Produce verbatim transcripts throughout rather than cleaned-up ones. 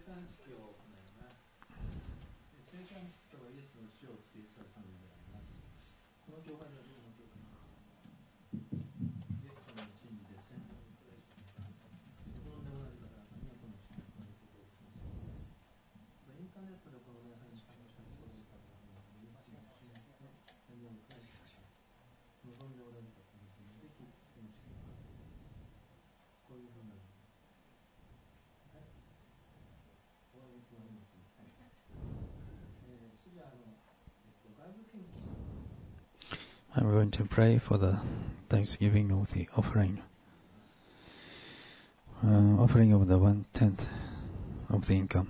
I'm going to pray for the thanksgiving of the offering. Uh, offering of the one-tenth of the income.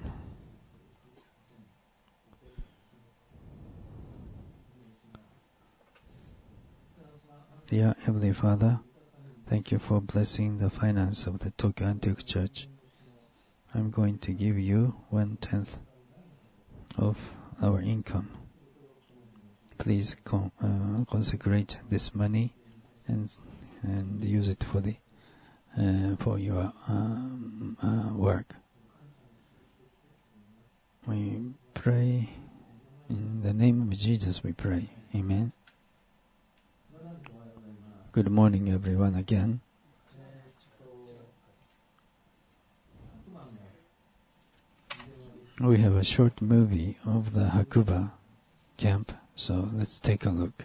Dear Heavenly Father, thank you for blessing the finance of the Tokyo Antioch Church. I'm going to give you one-tenth of our income. Please con- uh, consecrate this money and and use it for the uh, for your um, uh, work. We pray in the name of Jesus. We pray. Amen. Good morning, everyone. Again. We have a short movie of the Hakuba camp. So let's take a look.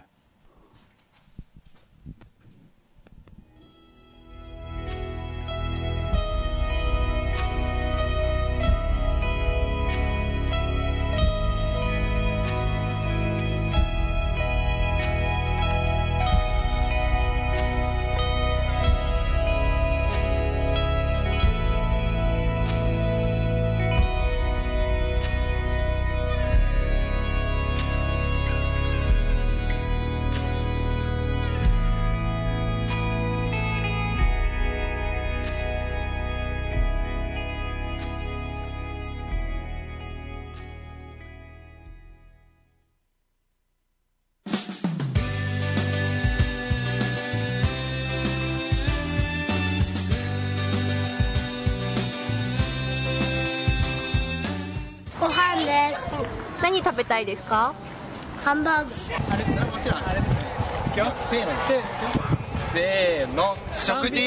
何食べたいですか？ハンバーグ。 あれもちろんあれですよ。せーのせーの食事。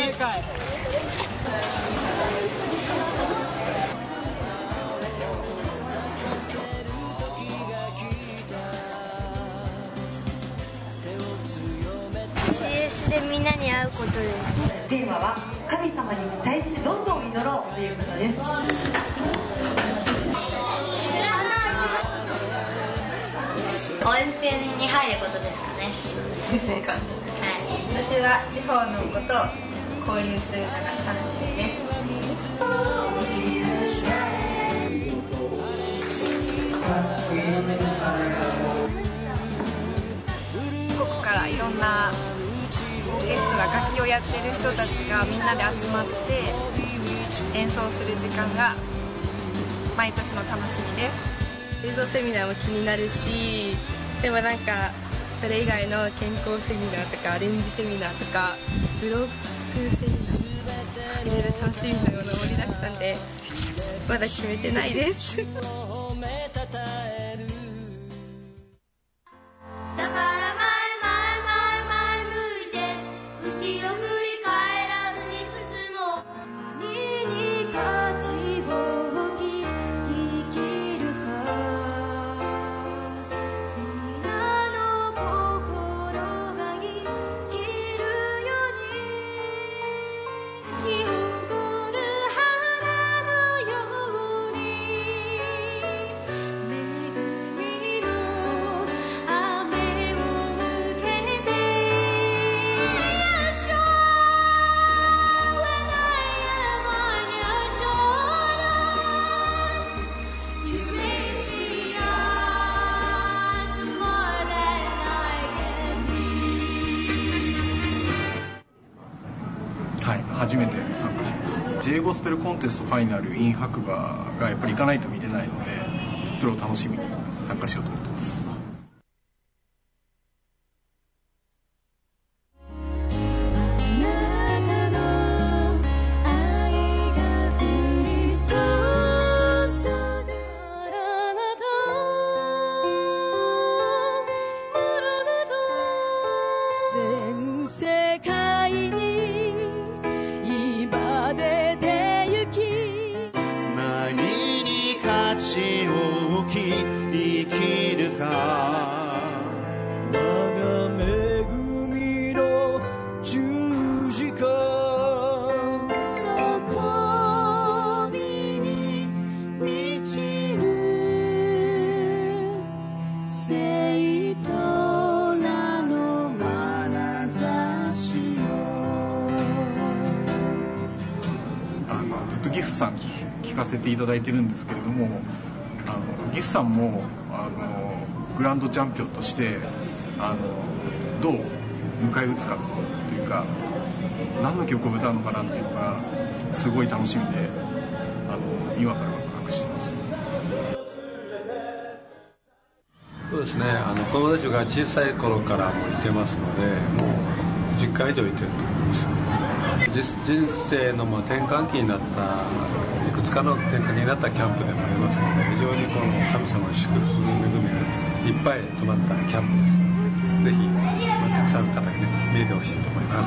シーエス でみんなに会うことです。 テーマは神様に期待してどんどん祈ろうということです。 温泉に入ることですかね。 ですねか。はい。私は地方の子と交流するのが楽しみです。 ここからいろんなオーケストラ、楽器をやってる人たちがみんなで集まって演奏する時間が毎年の楽しみです。 映像セミナーも気になるし、でもなんかそれ以外の健康セミナーとかアレンジセミナーとかブロックセミナーいろいろ楽しみなもの盛りだくさんでまだ決めてないですだから前前前前向いて後ろ振り返らずに進もう。何に勝ちをき生きるか皆の心が生きるように広がる花のように恵みの雨を受けて When I am on your shoulders You may see much more than I can be はい、初めて参加します。 J ゴスペルコンテストファイナル in 白馬がやっぱり行かないと見れないので、それを楽しみに参加しようと思ってます。 あなたの愛が降り注足を置き生きるか。我が恵みの十字架、 喜びに満ちる聖徒らの眼差しよ。 あのずっとギフさん聞かせていただいてるんですけれども、あのギフさんもあのグランドチャンピオンとしてあのどう迎え撃つかというか、何の曲を歌うのかなっていうのがすごい楽しみで、あの今からワクワクしてます。 そうですね、あの子供たちが小さい頃からもういてますので、もうじゅっかい以上いてると思います。人生のまあ転換期になった、いくつかの転換期になったキャンプでもありますので、非常にこの神様の祝福の恵みがいっぱい詰まったキャンプですので、ぜひ、まあ、たくさんの方にね見えてほしいと思います。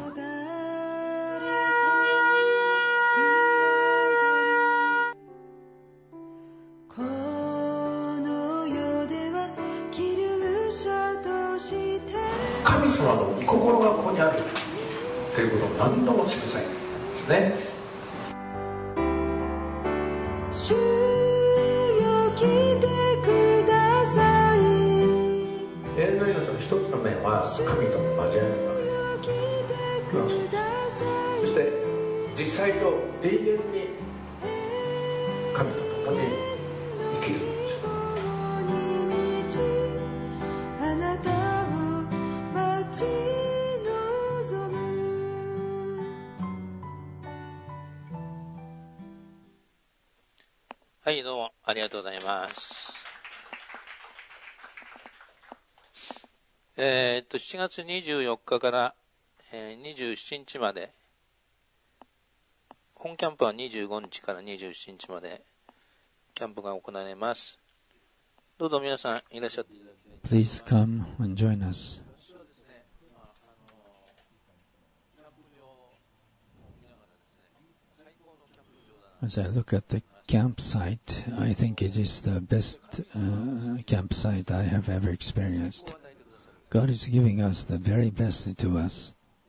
神様の御心がここにあるということを何度も祝祭ですね。 主よ来てください。 永遠の命の一つの面は神との交わりのわけです。そして実際と永遠に神と共に生きるんです。 あなたを待ち望む。 はい、どうもありがとうございます。えー、っとしちがつにじゅうよっかから、えー、にじゅうしちにちまで、本キャンプはにじゅうごにちからにじゅうしちにちまでキャンプが行われます。どうぞ皆さんいらっしゃっていただきたい。 Please come and join us. As I look at the campsite, I think it is the best uh, campsite I have ever experienced. God is giving us the very best to us.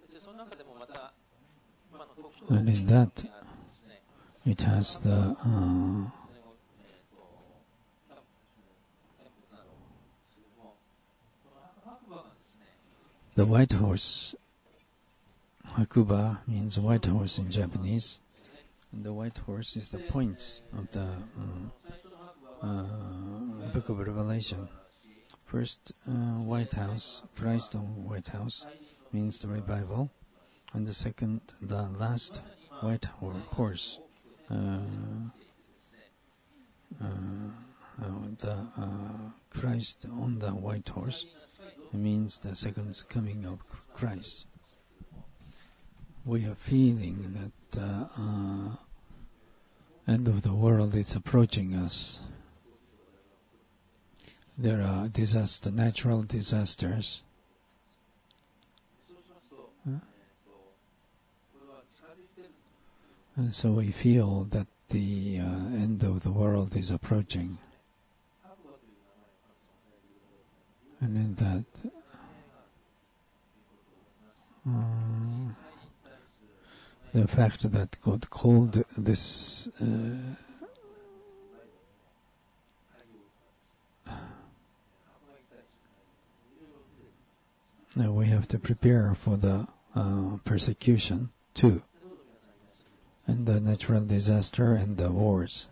And in that, it has the uh, the white horse. Hakuba means white horse in Japanese. And the white horse is the points of the um, uh, Book of Revelation. First, uh, White House, Christ on White House, means the revival. And the second, the last white horse, uh, uh, uh, the uh, Christ on the white horse, means the second coming of Christ. We are feeling that the uh, uh, end of the world is approaching us. There are disaster, natural disasters. Huh? And so we feel that the uh, end of the world is approaching. And in that, uh, the fact that God called this uh, now we have to prepare for the uh, persecution too, and the natural disaster and the wars.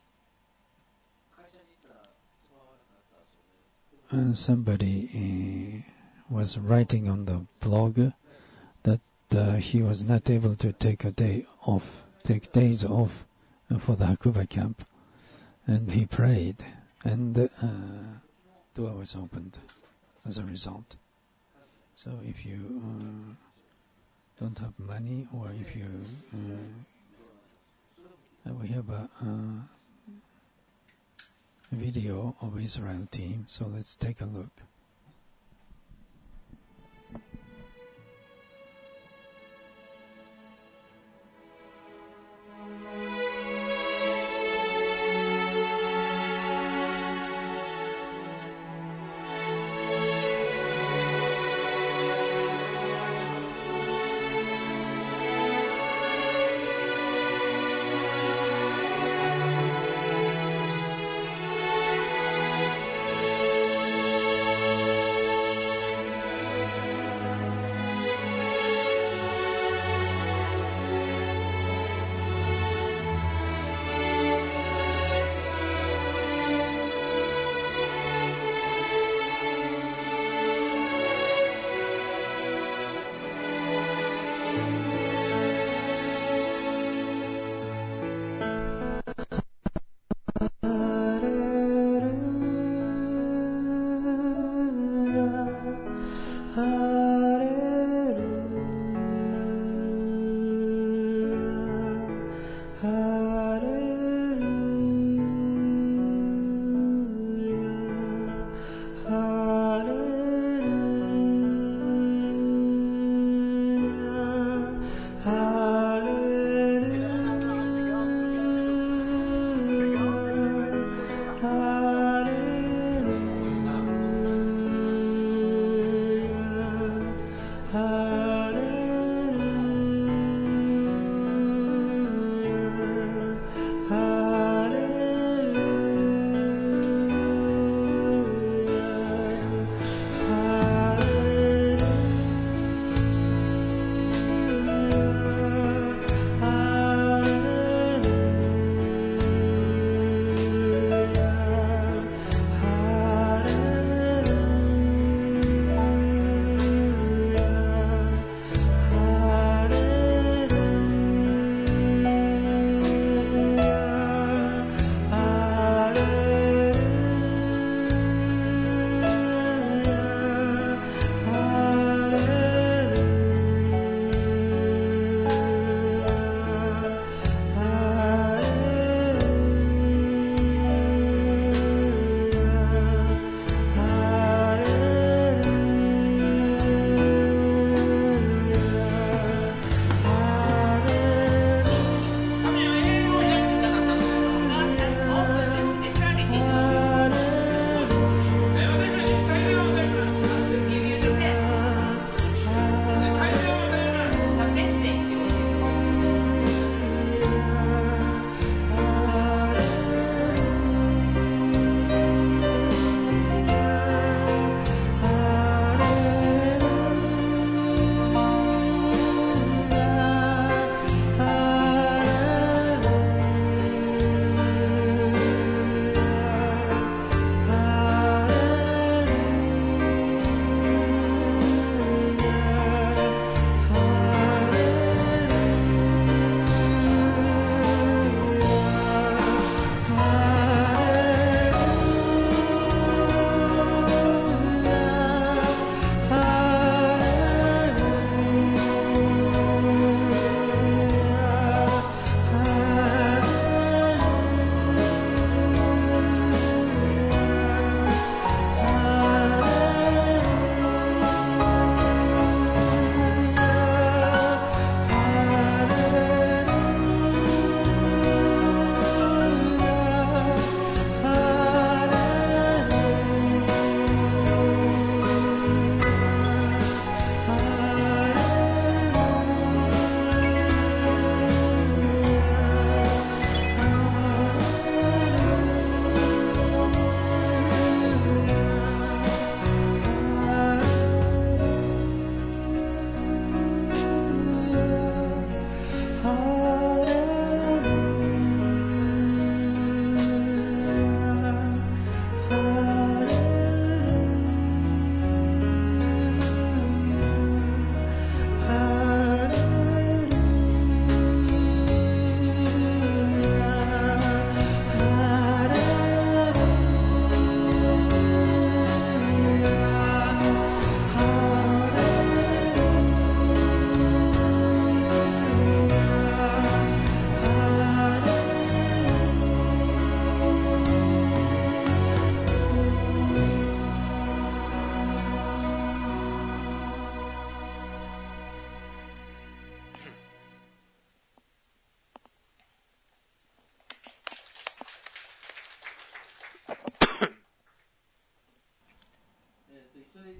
And somebody uh, was writing on the blog that uh, he was not able to take a day off, take days off uh, for the Hakuba camp, and he prayed, and uh, door was opened as a result. So if you uh, don't have money, or if you, uh, we have a, uh, a video of Israel team, so let's take a look.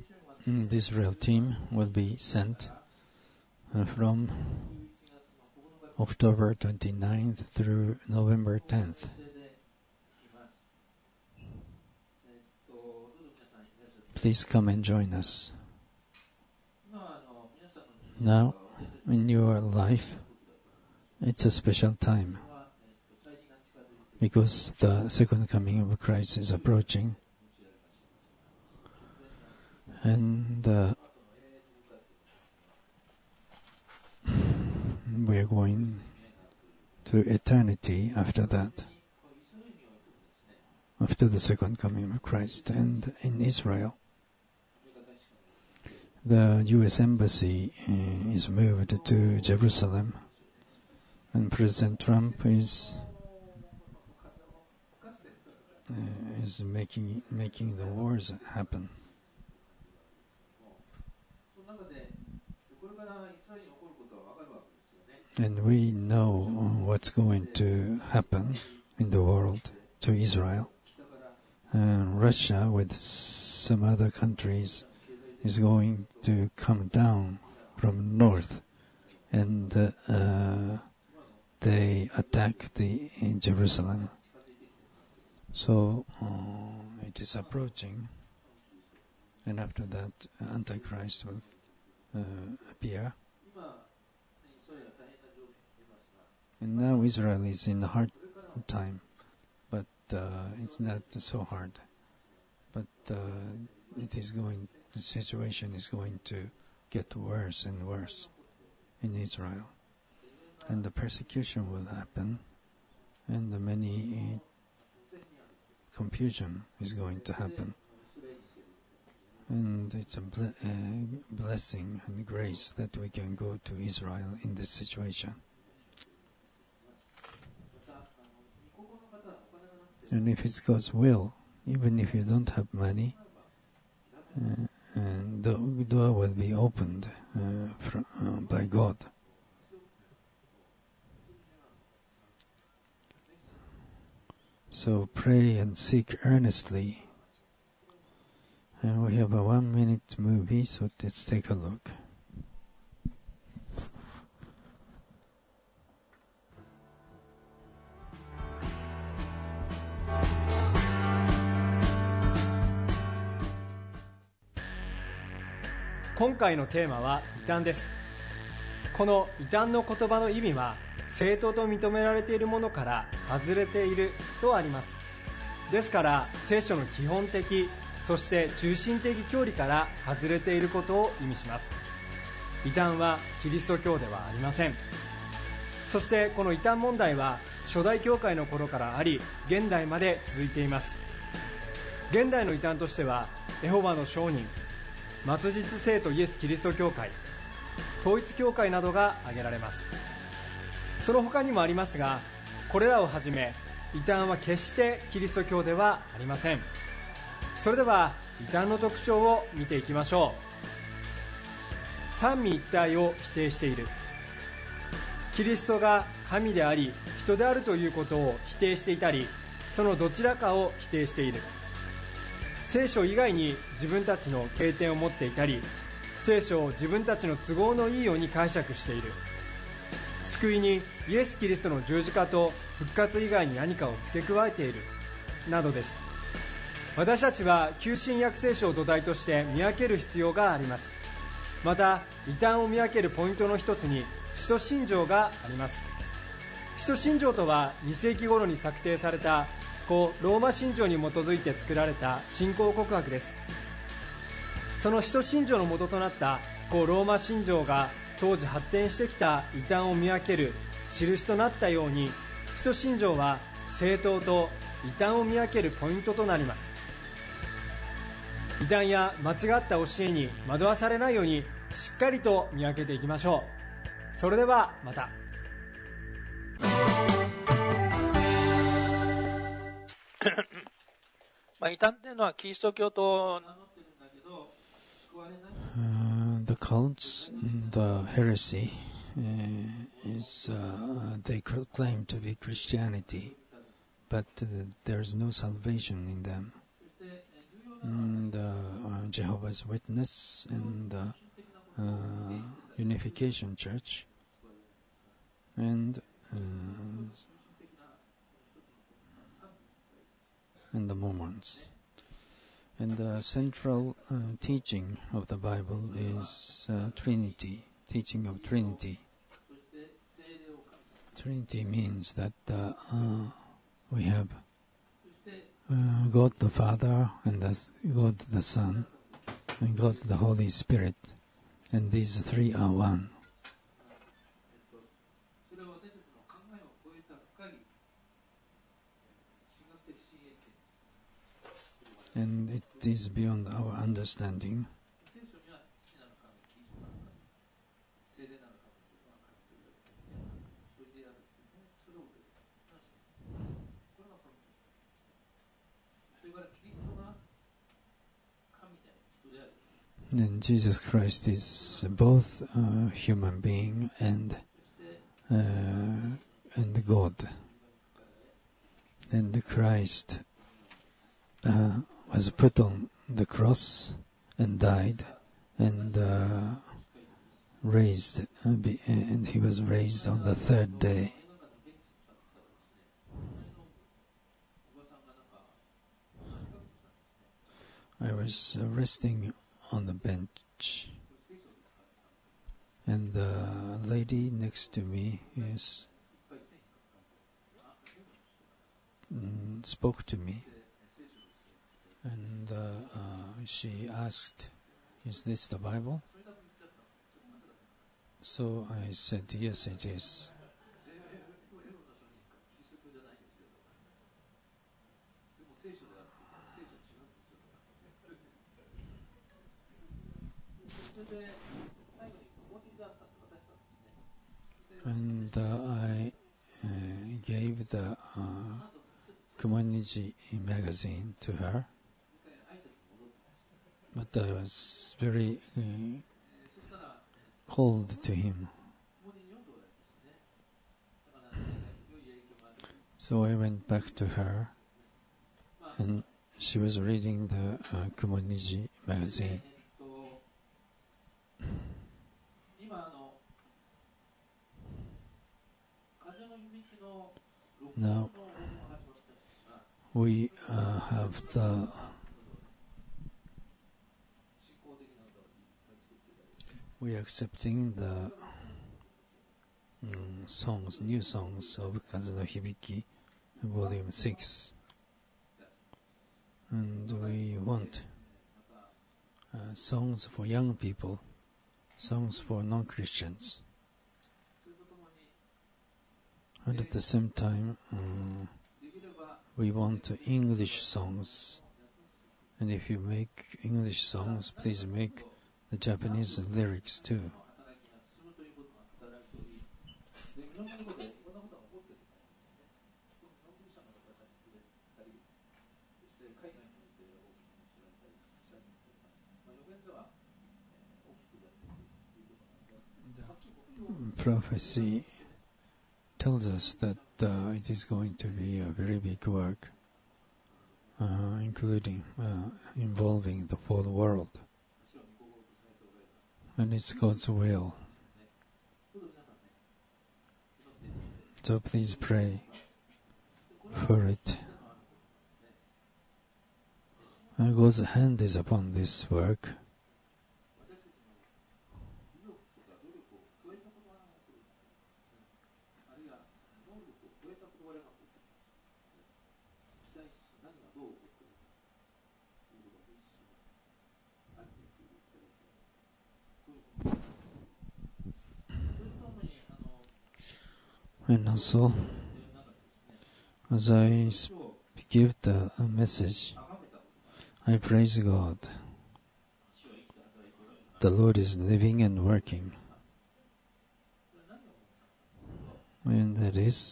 mm, the Israel team will be sent uh, from October twenty-ninth through November tenth. Please come and join us. Now, in your life, it's a special time because the second coming of Christ is approaching, and uh, we are going to eternity after that, after the second coming of Christ. And in Israel, the U S Embassy uh, is moved to Jerusalem, and President Trump is uh, is making making the wars happen. And we know what's going to happen in the world to Israel. And Russia, with some other countries, is going to come down from north, and uh, uh, they attack the in Jerusalem. So uh, it is approaching, and after that, Antichrist will uh, appear. And now Israel is in a hard time, but uh, it's not so hard. But uh, it is going. The situation is going to get worse and worse in Israel, and the persecution will happen, and the many confusion is going to happen. And it's a ble- uh, blessing and grace that we can go to Israel in this situation. And if it's God's will, even if you don't have money, uh, and the door will be opened uh, from, uh, by God. So pray and seek earnestly. And we have a one-minute movie, so let's take a look. 今回のテーマは異端です。この異端の言葉の意味は、正当と認められているものから外れているとあります。ですから聖書の基本的、そして中心的教理から外れていることを意味します。異端はキリスト教ではありません。そしてこの異端問題は初代教会の頃からあり、現代まで続いています。現代の異端としては、エホバの証人、末日聖徒イエス・キリスト教会、統一教会などが挙げられます。その他にもありますが、これらをはじめ異端は決してキリスト教ではありません。それでは異端の特徴を見ていきましょう。三位一体を否定している。キリストが神であり人であるということを否定していたり、そのどちらかを否定している。聖書以外に自分たちの経典を持っていたり、聖書を自分たちの都合のいいように解釈している。救いにイエス・キリストの十字架と復活以外に何かを付け加えているなどです。私たちは旧新約聖書を土台として見分ける必要があります。また異端を見分けるポイントの一つに使徒信条があります。使徒信条とはに世紀頃に策定された古ローマ信条に基づいて作られた信仰告白です。その使徒信条の元となった古ローマ信条が当時発展してきた異端を見分ける印となったように、使徒信条は正統と異端を見分けるポイントとなります。異端や間違った教えに惑わされないようにしっかりと見分けていきましょう。それではまた。 まあ異端っていうのはキリスト教と名乗ってるんだけど、救われない。 Uh, the cults, the heresy, uh, is uh, they claim to be Christianity, but uh, there's no salvation in them. and uh, uh, Jehovah's Witness and uh, uh, Unification Church and uh, and the Mormons. And the central uh, teaching of the Bible is uh, Trinity, teaching of Trinity. Trinity means that uh, uh, we have uh, God the Father and the, God the Son and God the Holy Spirit, and these three are one. And it is beyond our understanding. And Jesus Christ is both a human being and uh, and God. And Christ uh, was put on the cross and died and uh, raised, uh, be, and he was raised on the third day. I was uh, resting on the bench, and the lady next to me is mm, spoke to me, and uh, uh, she asked, "Is this the Bible?" So I said, "Yes, it is." And uh, I uh, gave the uh, Kumoniji magazine to her, but I was very uh, cold to him. So I went back to her, and she was reading the uh, Kumoniji magazine. Now we uh, have the we are accepting the um, songs, new songs of Kazuno Hibiki, Volume Six, and we want uh, songs for young people, songs for non-Christians. And at the same time, um, we want English songs. And if you make English songs, please make the Japanese lyrics too. The prophecy tells us that uh, it is going to be a very big work, uh, including uh, involving the whole world, and it's God's will. So please pray for it. And God's hand is upon this work. And also, as I give the message, I praise God. The Lord is living and working. And that is,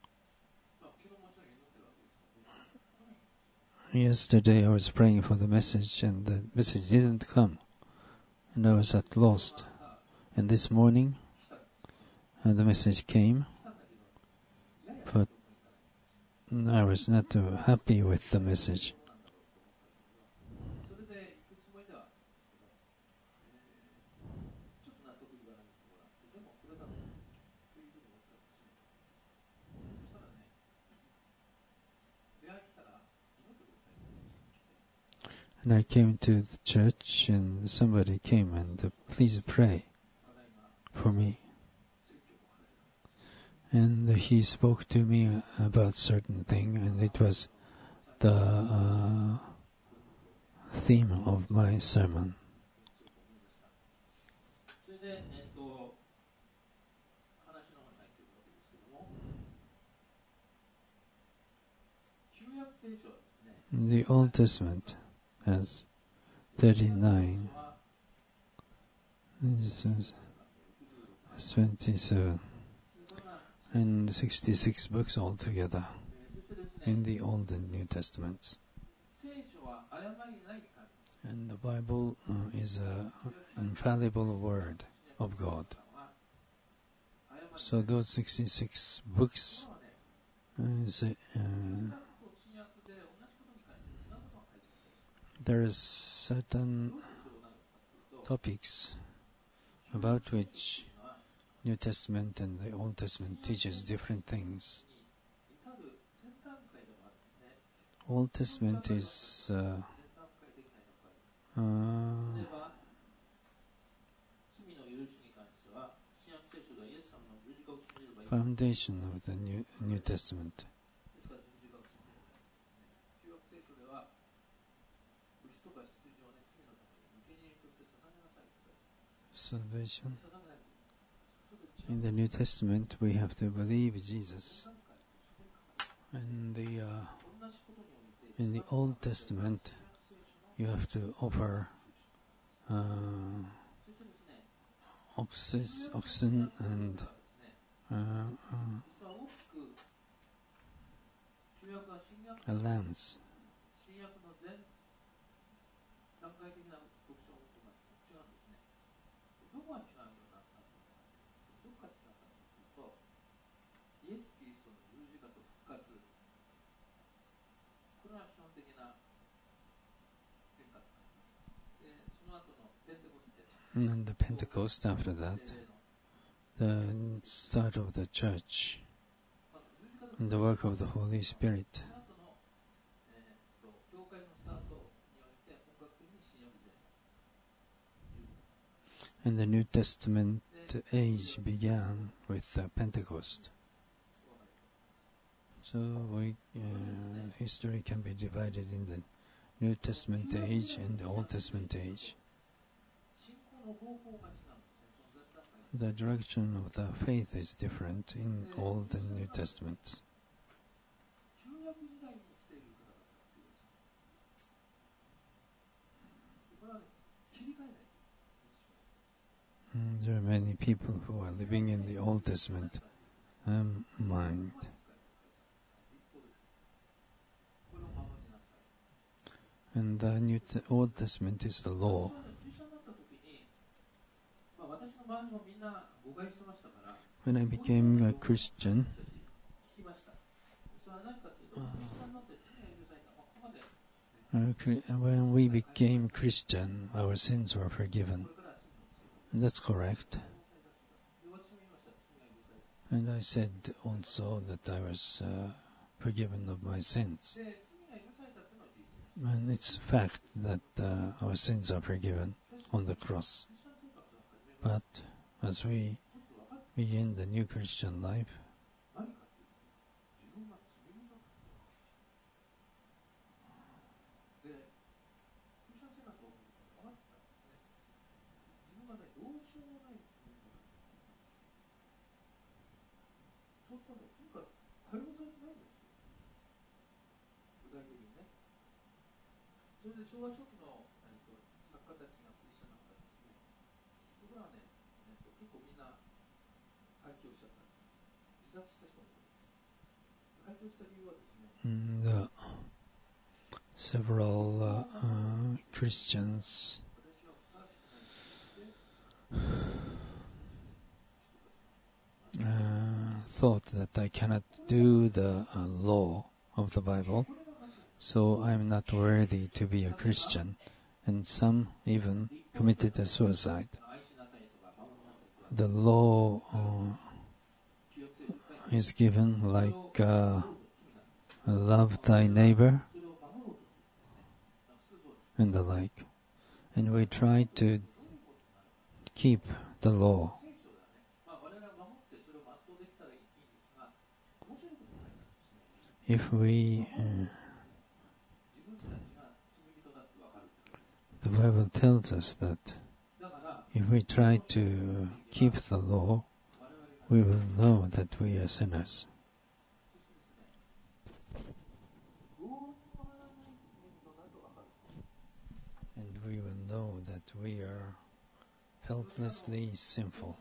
yesterday I was praying for the message and the message didn't come. And I was at lost. And this morning, uh, the message came. But I was not uh, happy with the message. And I came to the church, and somebody came and uh, please pray for me. And he spoke to me about certain thing, and it was the uh, theme of my sermon. The Old Testament has thirty-nine, twenty-seven, and sixty-six books altogether in the Old and New Testaments. And the Bible uh, is an infallible word of God. So those sixty-six books is uh, there is certain topics about which New Testament and the Old Testament teaches different things. Old Testament is uh, uh, foundation of the New, New Testament. Salvation. In the New Testament, we have to believe Jesus. And the uh, in the Old Testament, you have to offer uh, oxes, oxen and uh, uh, lambs. And the Pentecost after that, the start of the church, and the work of the Holy Spirit. And the New Testament age began with the Pentecost. So we, uh, history can be divided in the New Testament age and the Old Testament age. The direction of the faith is different in Old and New Testaments. Mm, there are many people who are living in the Old Testament um, mind. And the New Te- Old Testament is the law. When I became a Christian, uh, when we became Christian, our sins were forgiven. And that's correct. And I said also that I was uh, forgiven of my sins. And it's a fact that uh, our sins are forgiven on the cross. But as we begin the new Christian life, mm, the several uh, uh, Christians uh, thought that I cannot do the uh, law of the Bible, so I'm not worthy to be a Christian, and some even committed a suicide. The law uh, is given like uh, love thy neighbor, and the like. And we try to keep the law. If we, uh, the Bible tells us that if we try to keep the law, we will know that we are sinners. And we will know that we are helplessly sinful.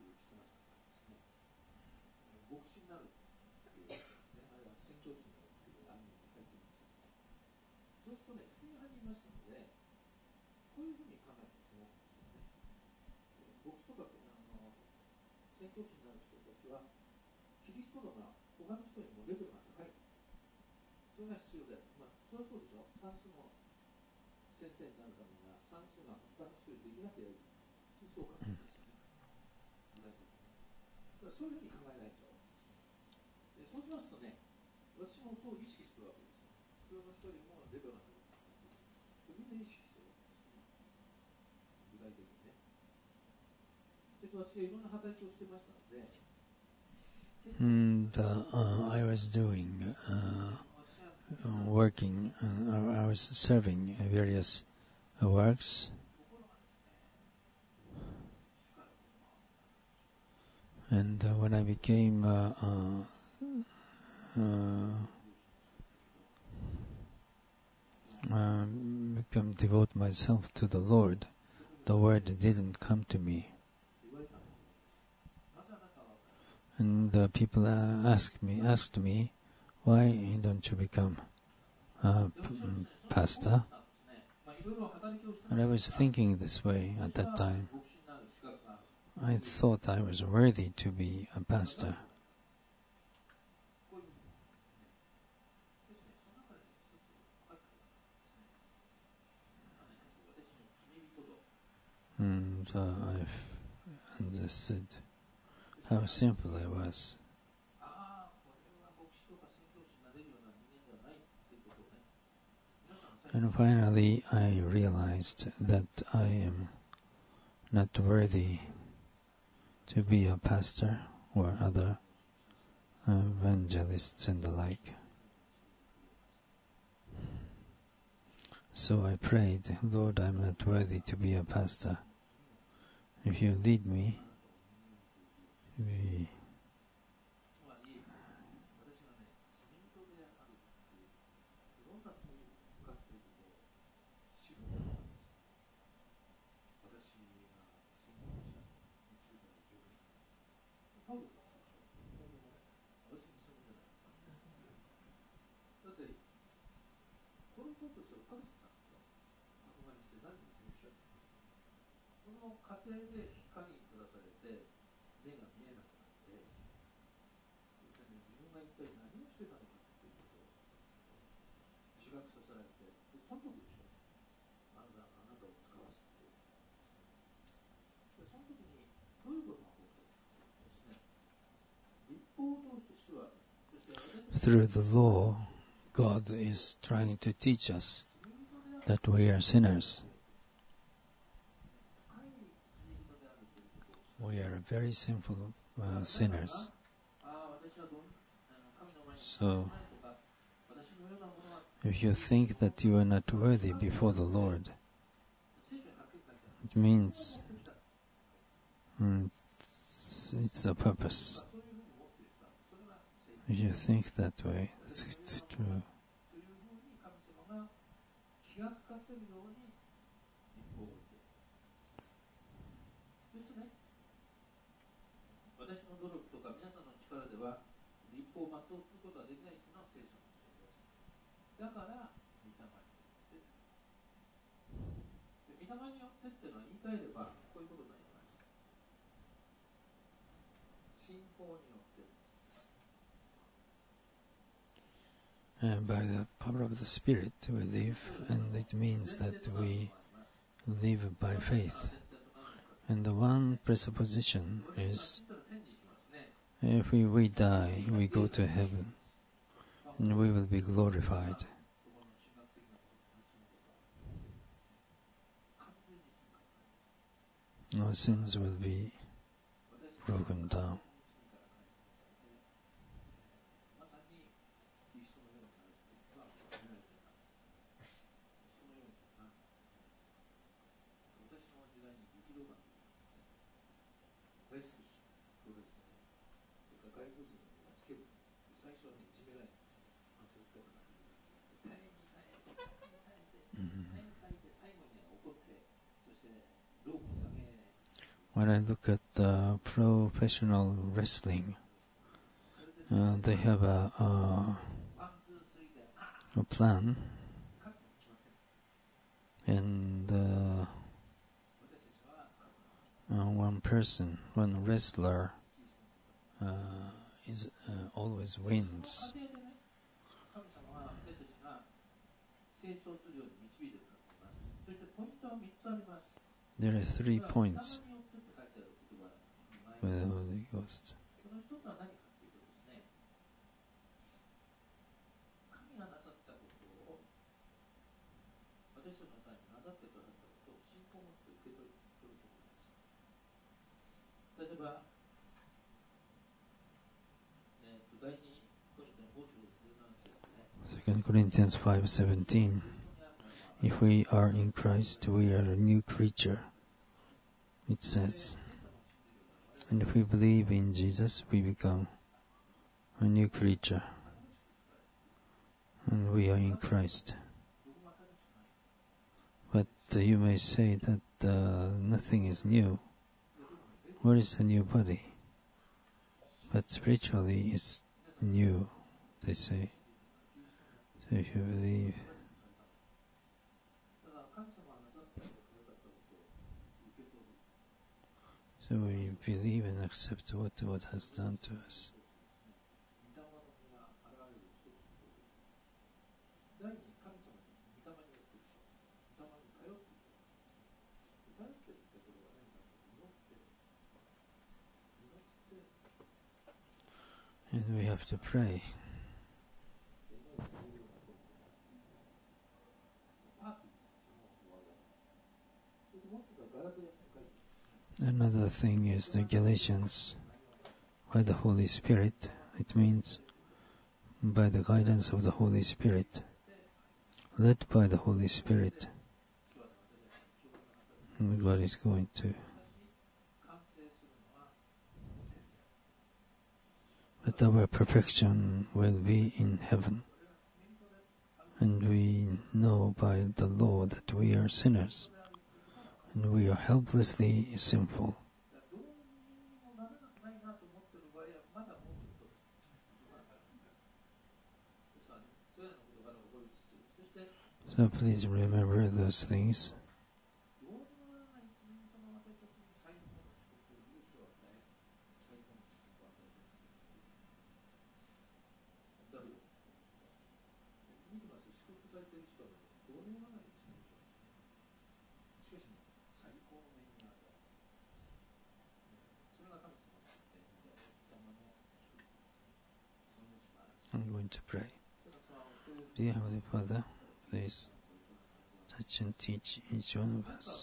And uh, uh, I was doing, uh, uh, working, uh, I was serving various uh, works. And uh, when I became, uh, uh, uh, uh, become devote myself to the Lord, the word didn't come to me. And uh, people uh, asked me, asked me, why don't you become a p- pastor? And I was thinking this way at that time. I thought I was worthy to be a pastor. And uh, I've understood how simple I was. And finally I realized that I am not worthy to be a pastor or other evangelists and the like. So I prayed, Lord, I'm not worthy to be a pastor. If you lead me, we through the law, God is trying to teach us that we are sinners. We are very sinful uh, sinners. So, if you think that you are not worthy before the Lord, it means mm, it's, it's a purpose. If you think that way, that's it's true. And by the power of the Spirit we live, and it means that we live by faith. And the one presupposition is, if we, we die, we go to heaven, and we will be glorified. our sins will be broken down. When I look at uh, professional wrestling, uh, they have a, a, a plan, and uh, uh, one person, one wrestler, uh, is uh, always wins. There are three points with the Holy Ghost. Second Corinthians five seventeen. If we are in Christ, we are a new creature. It says, and if we believe in Jesus, we become a new creature. And we are in Christ. But uh, you may say that uh, nothing is new. What is a new body? But spiritually it's new, they say. So if you believe, so we believe and accept what God has done to us. And we have to pray. Another thing is the Galatians, by the Holy Spirit. It means by the guidance of the Holy Spirit, led by the Holy Spirit. And God is going to. But our perfection will be in heaven. And we know by the law that we are sinners. And we are helplessly sinful. So please remember those things. I'm going to pray. Dear Heavenly Father, please touch and teach each one of us.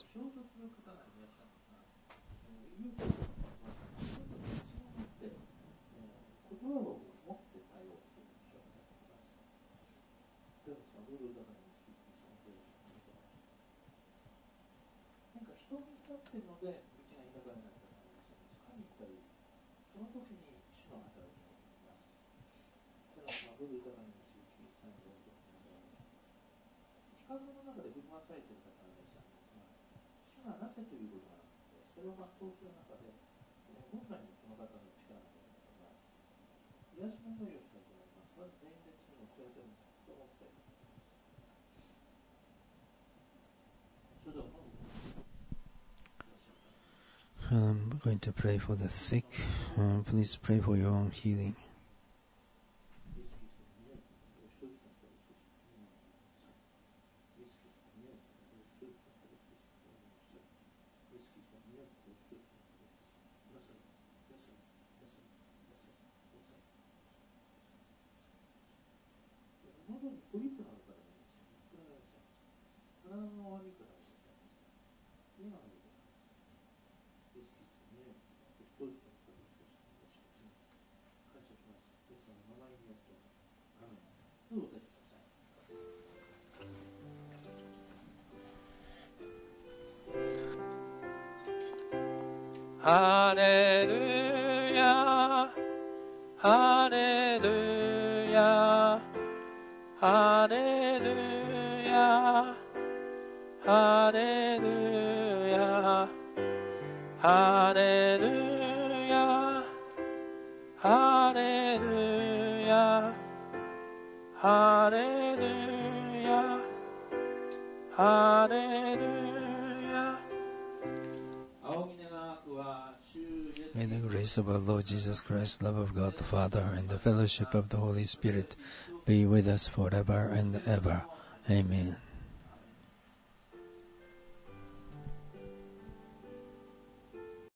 I'm going to pray for the sick. Uh, please pray for your own healing. ハレルヤハレルヤハレルヤハレルヤハレルヤハレルヤハレルヤハレルヤ。 May the grace of our Lord Jesus Christ, love of God the Father, and the fellowship of the Holy Spirit be with us forever and ever. Amen.